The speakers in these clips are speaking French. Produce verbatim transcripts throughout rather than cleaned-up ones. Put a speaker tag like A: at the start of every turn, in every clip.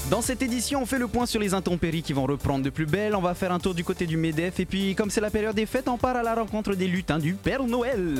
A: Dans cette édition, on fait le point sur les intempéries qui vont reprendre de plus belle. On va faire un tour du côté du MEDEF. Et puis, comme c'est la période des fêtes, on part à la rencontre des lutins du Père Noël.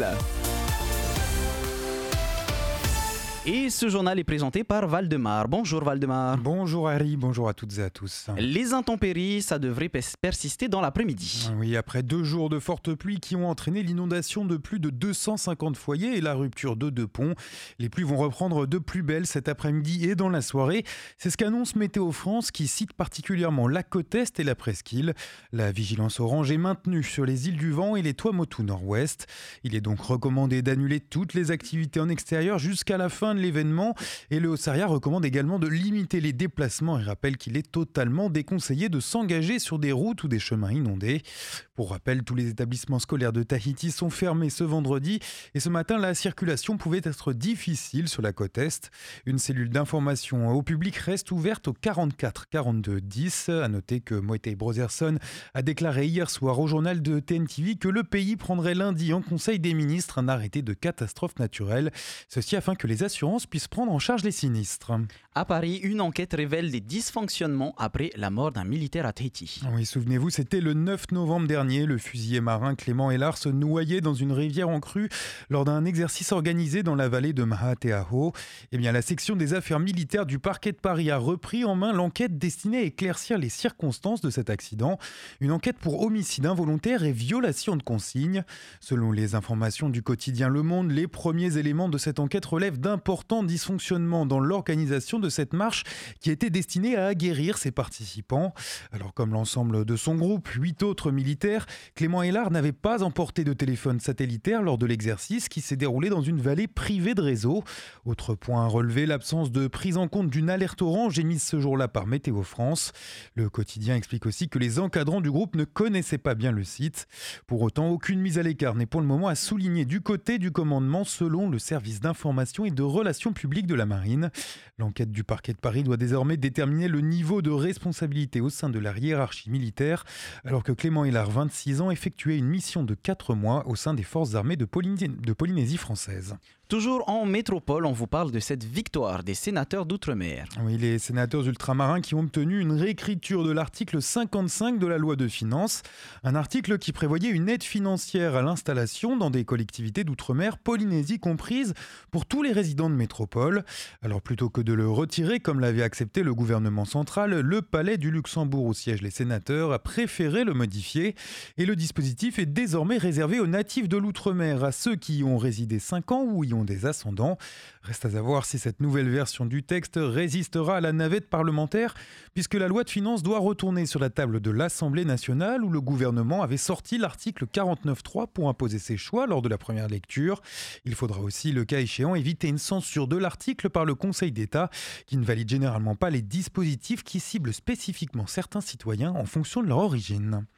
A: Et ce journal est présenté par Valdemar. Bonjour Valdemar.
B: Bonjour Harry, bonjour à toutes et à tous.
A: Les intempéries, ça devrait persister dans l'après-midi.
B: Oui, après deux jours de fortes pluies qui ont entraîné l'inondation de plus de deux cent cinquante foyers et la rupture de deux ponts, les pluies vont reprendre de plus belle cet après-midi et dans la soirée. C'est ce qu'annonce Météo France qui cite particulièrement la côte Est et la presqu'île. La vigilance orange est maintenue sur les îles du Vent et les Tuamotu nord-ouest. Il est donc recommandé d'annuler toutes les activités en extérieur jusqu'à la fin de l'événement et le Haut-Saria recommande également de limiter les déplacements et rappelle qu'il est totalement déconseillé de s'engager sur des routes ou des chemins inondés. Pour rappel, tous les établissements scolaires de Tahiti sont fermés ce vendredi et ce matin, la circulation pouvait être difficile sur la côte Est. Une cellule d'information au public reste ouverte au quarante-quatre quarante-deux dix. À noter que Moitei Brotherson a déclaré hier soir au journal de T N T V que le pays prendrait lundi en Conseil des ministres un arrêté de catastrophe naturelle. Ceci afin que les assurances puissent prendre en charge les sinistres.
A: À Paris, une enquête révèle des dysfonctionnements après la mort d'un militaire à Tahiti.
B: Oui, souvenez-vous, c'était le neuf novembre dernier. Le fusilier marin Clément Hélard se noyait dans une rivière en crue lors d'un exercice organisé dans la vallée de Mahateaho. Eh bien, la section des affaires militaires du parquet de Paris a repris en main l'enquête destinée à éclaircir les circonstances de cet accident. Une enquête pour homicide involontaire et violation de consignes. Selon les informations du quotidien Le Monde, les premiers éléments de cette enquête relèvent d'importants dysfonctionnements dans l'organisation de cette marche qui était destinée à aguerrir ses participants. Alors, comme l'ensemble de son groupe, huit autres militaires, Clément Hélard n'avait pas emporté de téléphone satellitaire lors de l'exercice qui s'est déroulé dans une vallée privée de réseau. Autre point à relever, l'absence de prise en compte d'une alerte orange émise ce jour-là par Météo France. Le quotidien explique aussi que les encadrants du groupe ne connaissaient pas bien le site. Pour autant, aucune mise à l'écart n'est pour le moment à souligner du côté du commandement selon le service d'information et de relations publiques de la Marine. L'enquête du parquet de Paris doit désormais déterminer le niveau de responsabilité au sein de la hiérarchie militaire, alors que Clément Hélard, vingt-six ans, effectuait une mission de quatre mois au sein des forces armées de, Polyné- de Polynésie française.
A: Toujours en métropole, on vous parle de cette victoire des sénateurs d'outre-mer.
B: Oui, les sénateurs ultramarins qui ont obtenu une réécriture de l'article cinquante-cinq de la loi de finances, un article qui prévoyait une aide financière à l'installation dans des collectivités d'outre-mer, Polynésie comprise, pour tous les résidents de métropole. Alors plutôt que de le retirer, comme l'avait accepté le gouvernement central, le Palais du Luxembourg où siègent les sénateurs a préféré le modifier. Et le dispositif est désormais réservé aux natifs de l'outre-mer, à ceux qui y ont résidé cinq ans ou y ont des ascendants. Reste à savoir si cette nouvelle version du texte résistera à la navette parlementaire, puisque la loi de finances doit retourner sur la table de l'Assemblée nationale où le gouvernement avait sorti l'article quarante-neuf trois pour imposer ses choix lors de la première lecture. Il faudra aussi, le cas échéant, éviter une censure de l'article par le Conseil d'État, qui ne valide généralement pas les dispositifs qui ciblent spécifiquement certains citoyens en fonction de leur origine.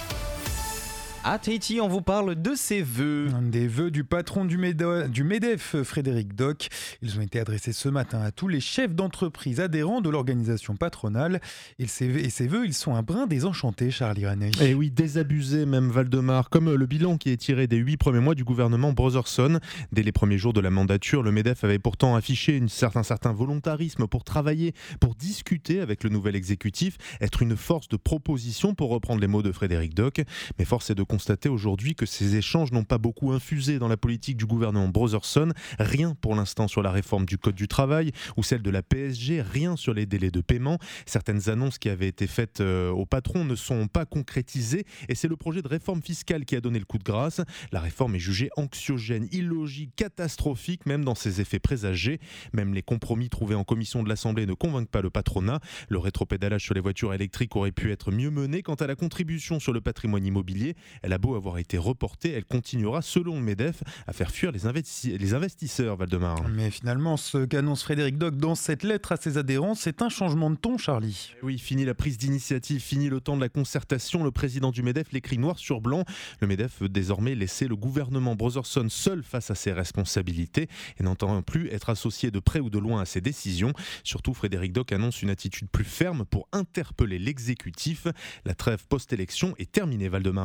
A: À Tahiti, on vous parle de ses vœux.
B: Des vœux du patron du, Médo- du MEDEF, Frédéric Doc. Ils ont été adressés ce matin à tous les chefs d'entreprise adhérents de l'organisation patronale. Et ces vœux, et ces vœux ils sont un brin désenchantés, Charles Iraney.
C: Et oui, désabusés même, Valdemar, comme le bilan qui est tiré des huit premiers mois du gouvernement Brotherson. Dès les premiers jours de la mandature, le MEDEF avait pourtant affiché une certain, un certain volontarisme pour travailler, pour discuter avec le nouvel exécutif, être une force de proposition, pour reprendre les mots de Frédéric Doc. Mais force est de constater aujourd'hui que ces échanges n'ont pas beaucoup infusé dans la politique du gouvernement Brotherson. Rien pour l'instant sur la réforme du Code du travail ou celle de la P S G, rien sur les délais de paiement. Certaines annonces qui avaient été faites euh, au patron ne sont pas concrétisées et c'est le projet de réforme fiscale qui a donné le coup de grâce. La réforme est jugée anxiogène, illogique, catastrophique même dans ses effets présagés. Même les compromis trouvés en commission de l'Assemblée ne convainquent pas le patronat. Le rétropédalage sur les voitures électriques aurait pu être mieux mené. Quant à la contribution sur le patrimoine immobilier, elle a beau avoir été reportée, elle continuera, selon le MEDEF, à faire fuir les, investi- les investisseurs, Valdemar.
B: Mais finalement, ce qu'annonce Frédéric Doc dans cette lettre à ses adhérents, c'est un changement de ton, Charlie.
C: Oui, fini la prise d'initiative, fini le temps de la concertation. Le président du MEDEF l'écrit noir sur blanc. Le MEDEF veut désormais laisser le gouvernement Brotherson seul face à ses responsabilités et n'entend plus être associé de près ou de loin à ses décisions. Surtout, Frédéric Doc annonce une attitude plus ferme pour interpeller l'exécutif. La trêve post-élection est terminée, Valdemar.
B: Ouais,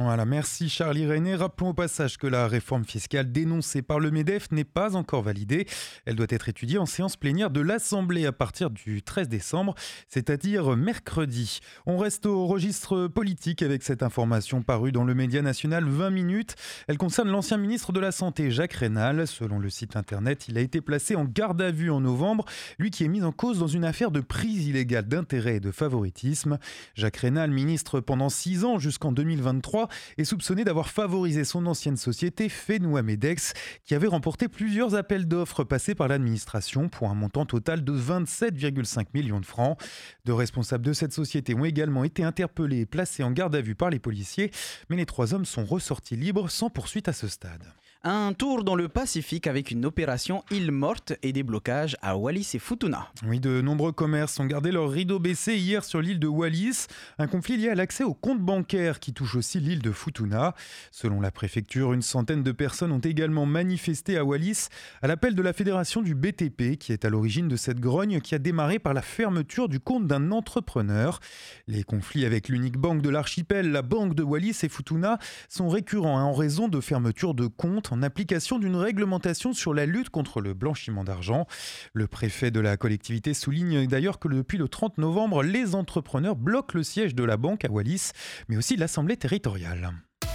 B: Voilà, merci Charlie René. Rappelons au passage que la réforme fiscale dénoncée par le MEDEF n'est pas encore validée. Elle doit être étudiée en séance plénière de l'Assemblée à partir du treize décembre, c'est-à-dire mercredi. On reste au registre politique avec cette information parue dans le média national vingt minutes. Elle concerne l'ancien ministre de la Santé, Jacques Raynal. Selon le site internet, il a été placé en garde à vue en novembre, lui qui est mis en cause dans une affaire de prise illégale d'intérêt et de favoritisme. Jacques Raynal, ministre pendant six ans jusqu'en deux mille vingt-trois, est soupçonné d'avoir favorisé son ancienne société Fenua Medex, qui avait remporté plusieurs appels d'offres passés par l'administration pour un montant total de vingt-sept virgule cinq millions de francs. Deux responsables de cette société ont également été interpellés et placés en garde à vue par les policiers, mais les trois hommes sont ressortis libres sans poursuite à ce stade.
A: Un tour dans le Pacifique avec une opération île morte et des blocages à Wallis et Futuna.
B: Oui, de nombreux commerces ont gardé leur rideau baissé hier sur l'île de Wallis. Un conflit lié à l'accès aux comptes bancaires qui touche aussi l'île de Futuna. Selon la préfecture, une centaine de personnes ont également manifesté à Wallis à l'appel de la fédération du B T P qui est à l'origine de cette grogne qui a démarré par la fermeture du compte d'un entrepreneur. Les conflits avec l'unique banque de l'archipel, la banque de Wallis et Futuna, sont récurrents hein, en raison de fermeture de comptes en application d'une réglementation sur la lutte contre le blanchiment d'argent. Le préfet de la collectivité souligne d'ailleurs que depuis le trente novembre, les entrepreneurs bloquent le siège de la banque à Wallis, mais aussi l'assemblée territoriale.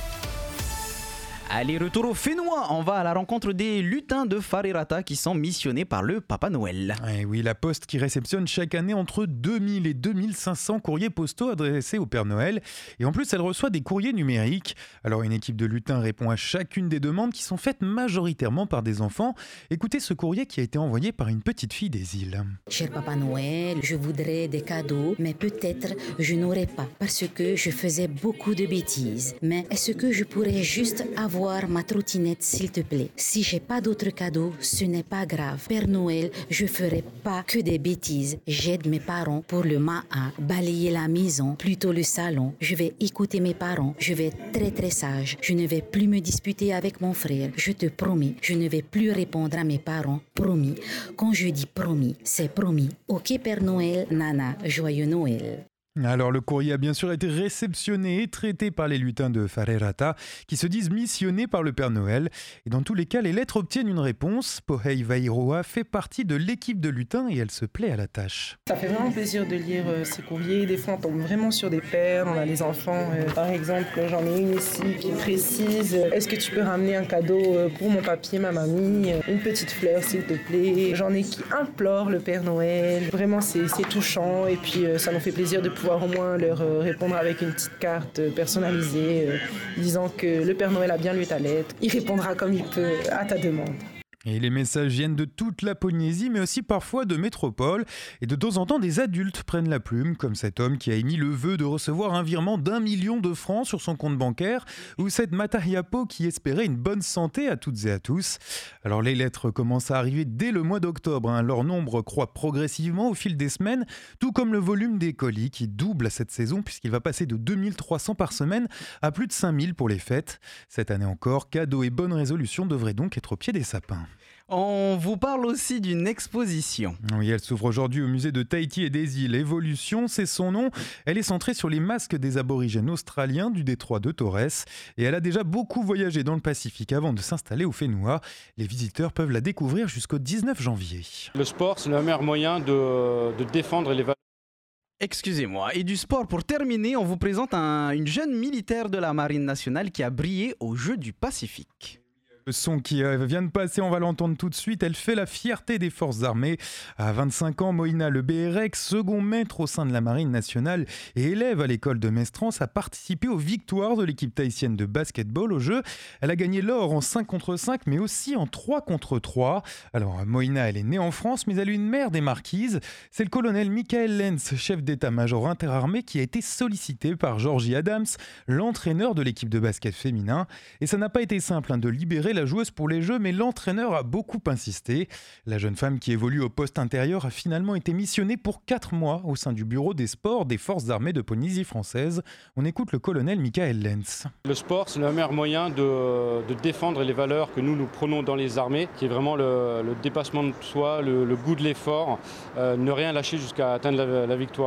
A: Allez, retour au Fénois. On va à la rencontre des lutins de Whareirata qui sont missionnés par le Papa Noël.
B: Et oui, la Poste qui réceptionne chaque année entre deux mille et deux mille cinq cents courriers postaux adressés au Père Noël. Et en plus, elle reçoit des courriers numériques. Alors, une équipe de lutins répond à chacune des demandes qui sont faites majoritairement par des enfants. Écoutez ce courrier qui a été envoyé par une petite fille des îles.
D: Cher Papa Noël, je voudrais des cadeaux, mais peut-être je n'aurai pas parce que je faisais beaucoup de bêtises. Mais est-ce que je pourrais juste avoir ma trottinette, s'il te plaît? Si j'ai pas d'autres cadeaux, ce n'est pas grave. Père Noël, je ferai pas que des bêtises. J'aide mes parents pour le maha, balayer la maison, plutôt le salon. Je vais écouter mes parents. Je vais être très très sage. Je ne vais plus me disputer avec mon frère. Je te promets, je ne vais plus répondre à mes parents. Promis. Quand je dis promis, c'est promis. Ok Père Noël, Nana, joyeux Noël.
B: Alors le courrier a bien sûr été réceptionné et traité par les lutins de Whareirata qui se disent missionnés par le Père Noël. Et dans tous les cas, les lettres obtiennent une réponse. Pohei Vairoa fait partie de l'équipe de lutins et elle se plaît à la tâche.
E: Ça fait vraiment plaisir de lire euh, ces courriers. Des fois, on tombe vraiment sur des pères. On a les enfants. Euh, par exemple, j'en ai une ici qui précise euh, est-ce que tu peux ramener un cadeau euh, pour mon papier, ma mamie, euh, une petite fleur, s'il te plaît. J'en ai qui implorent le Père Noël. Vraiment, c'est, c'est touchant. Et puis, euh, ça nous fait plaisir de pouvoir au moins leur euh, répondre avec une petite carte euh, personnalisée euh, disant que le Père Noël a bien lu ta lettre. Il répondra comme il peut à ta demande.
B: Et les messages viennent de toute la Polynésie, mais aussi parfois de métropole. Et de temps en temps, des adultes prennent la plume, comme cet homme qui a émis le vœu de recevoir un virement d'un million de francs sur son compte bancaire, ou cette Matahiapo qui espérait une bonne santé à toutes et à tous. Alors les lettres commencent à arriver dès le mois d'octobre. Hein. Leur nombre croît progressivement au fil des semaines, tout comme le volume des colis qui double cette saison, puisqu'il va passer de deux mille trois cents par semaine à plus de cinq mille pour les fêtes. Cette année encore, cadeaux et bonnes résolutions devraient donc être au pied des sapins.
A: On vous parle aussi d'une exposition.
B: Oui, elle s'ouvre aujourd'hui au musée de Tahiti et des îles Évolution, c'est son nom. Elle est centrée sur les masques des aborigènes australiens du détroit de Torres. Et elle a déjà beaucoup voyagé dans le Pacifique avant de s'installer au Whenua. Les visiteurs peuvent la découvrir jusqu'au dix-neuf janvier.
F: Le sport, c'est le meilleur moyen de, de défendre les valeurs.
A: Excusez-moi. Et du sport, pour terminer, on vous présente un, une jeune militaire de la Marine nationale qui a brillé aux Jeux du Pacifique.
B: Le son qui vient de passer, on va l'entendre tout de suite. Elle fait la fierté des forces armées. À vingt-cinq ans, Moïna Le Béhérek, second maître au sein de la Marine nationale et élève à l'école de Mestrance, a participé aux victoires de l'équipe tahitienne de basketball au jeu. Elle a gagné l'or en cinq contre cinq, mais aussi en trois contre trois. Alors, Moïna, elle est née en France, mais elle a une mère des marquises. C'est le colonel Michael Lenz, chef d'état-major interarmé, qui a été sollicité par Georgie Adams, l'entraîneur de l'équipe de basket féminin. Et ça n'a pas été simple hein, de libérer la joueuse pour les Jeux, mais l'entraîneur a beaucoup insisté. La jeune femme qui évolue au poste intérieur a finalement été missionnée pour quatre mois au sein du bureau des sports des forces armées de Polynésie française. On écoute le colonel Michael Lenz.
F: Le sport, c'est le meilleur moyen de, de défendre les valeurs que nous, nous prenons dans les armées, qui est vraiment le, le dépassement de soi, le, le goût de l'effort, euh, ne rien lâcher jusqu'à atteindre la, la victoire.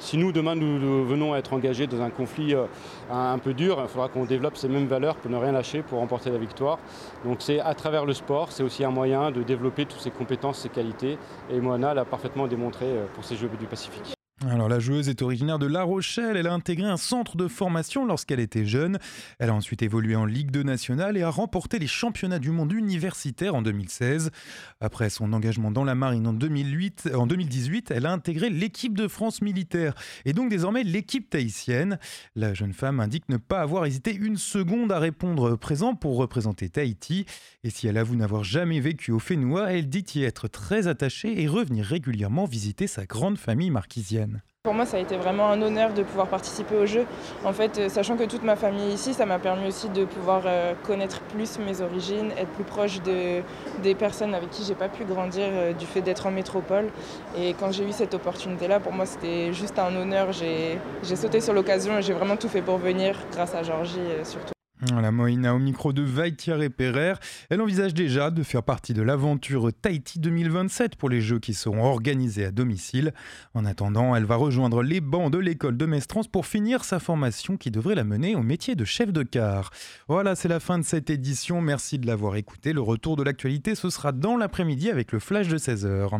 F: Si nous, demain, nous, nous venons à être engagés dans un conflit euh, un, un peu dur, il faudra qu'on développe ces mêmes valeurs pour ne rien lâcher, pour remporter la victoire. Donc c'est à travers le sport, c'est aussi un moyen de développer toutes ces compétences, ces qualités. Et Moana l'a parfaitement démontré pour ces Jeux du Pacifique.
B: Alors la joueuse est originaire de La Rochelle, elle a intégré un centre de formation lorsqu'elle était jeune. Elle a ensuite évolué en Ligue deux nationale et a remporté les championnats du monde universitaires en deux mille seize. Après son engagement dans la marine en deux mille huit, en deux mille dix-huit, elle a intégré l'équipe de France militaire et donc désormais l'équipe tahitienne. La jeune femme indique ne pas avoir hésité une seconde à répondre présent pour représenter Tahiti. Et si elle avoue n'avoir jamais vécu au Fénois, elle dit y être très attachée et revenir régulièrement visiter sa grande famille marquisienne.
G: Pour moi, ça a été vraiment un honneur de pouvoir participer au jeu. En fait, sachant que toute ma famille est ici, ça m'a permis aussi de pouvoir euh, connaître plus mes origines, être plus proche de, des personnes avec qui j'ai pas pu grandir euh, du fait d'être en métropole. Et quand j'ai eu cette opportunité-là, pour moi, c'était juste un honneur. J'ai, j'ai sauté sur l'occasion et j'ai vraiment tout fait pour venir, grâce à Georgie euh, surtout.
B: La Moïna au micro de Vaïtiare Pereire, elle envisage déjà de faire partie de l'aventure Tahiti deux mille vingt-sept pour les Jeux qui seront organisés à domicile. En attendant, elle va rejoindre les bancs de l'école de Mestrance pour finir sa formation qui devrait la mener au métier de chef de car. Voilà, c'est la fin de cette édition. Merci de l'avoir écouté. Le retour de l'actualité, ce sera dans l'après-midi avec le flash de seize heures.